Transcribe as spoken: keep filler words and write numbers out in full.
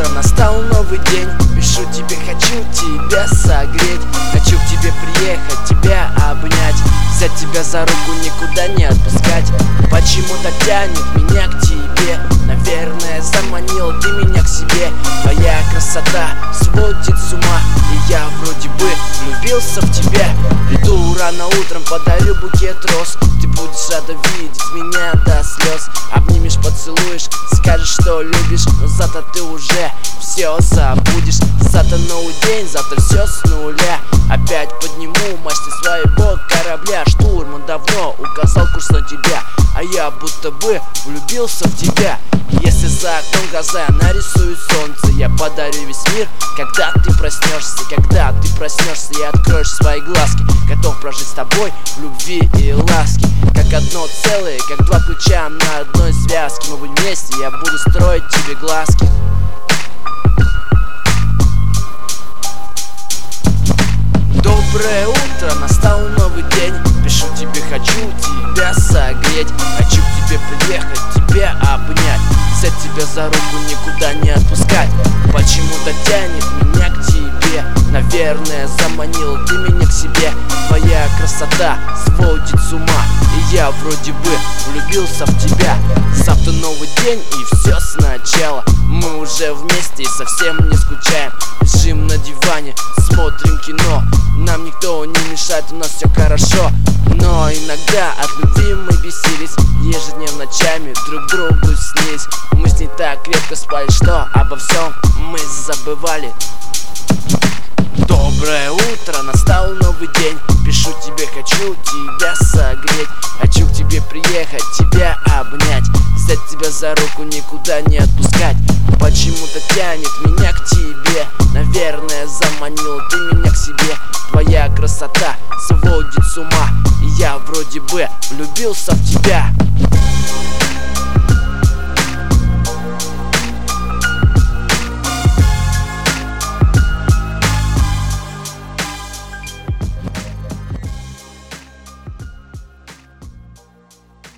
утро, настал новый день. Пишу тебе, хочу тебя согреть, хочу к тебе приехать, тебя обнять, взять тебя за руку, никуда не отпускать. Почему-то тянет меня к тебе, наверное, заманил ты меня к себе. Твоя красота сводит с ума, и я вроде бы влюбился в тебя. Приду рано утром, подарю букет роз, ты будешь рада видеть меня до слез. Обнимешь, поцелуешь, скажешь, что любишь, но зато ты уже все забудешь. Завтра новый день, завтра все с нуля. Опять подниму мачты своего корабля. Штурман давно указал курс на тебя, а я будто бы влюбился в тебя. Если за окном гроза нарисует солнце, я подарю весь мир, когда ты проснешься. Когда ты проснешься и откроешь свои глазки, готов прожить с тобой в любви и ласке. Как одно целое, как два ключа на одной связке. Мы будем вместе, я буду строить тебе глазки. Доброе утро, настал новый день. Пишу тебе, хочу тебя согреть, хочу к тебе приехать, тебя обнять, взять тебя за руку, никуда не отпускать. Почему-то тянет меня к тебе, наверное, заманил ты меня к себе. Твоя красота сводит с ума, и я вроде бы влюбился в тебя. Завтра новый день и все сначала. Мы уже вместе и совсем не скучаем. Лежим на диване, смотрим кино, нам никто не мешает, у нас все хорошо. Но иногда от любви мы бесились, ежедневно ночами друг другу снились. Мы с ней так крепко спали, что обо всем мы забывали. Доброе утро, настал новый день. Пишу тебе, хочу тебя согреть, хочу к тебе приехать, тебя обнять, взять тебя за руку, никуда не отпускать. Почему-то тянет меня к тебе, наверное, заманил ты меня к себе. Твоя красота сводит с ума, и я вроде бы влюбился в тебя.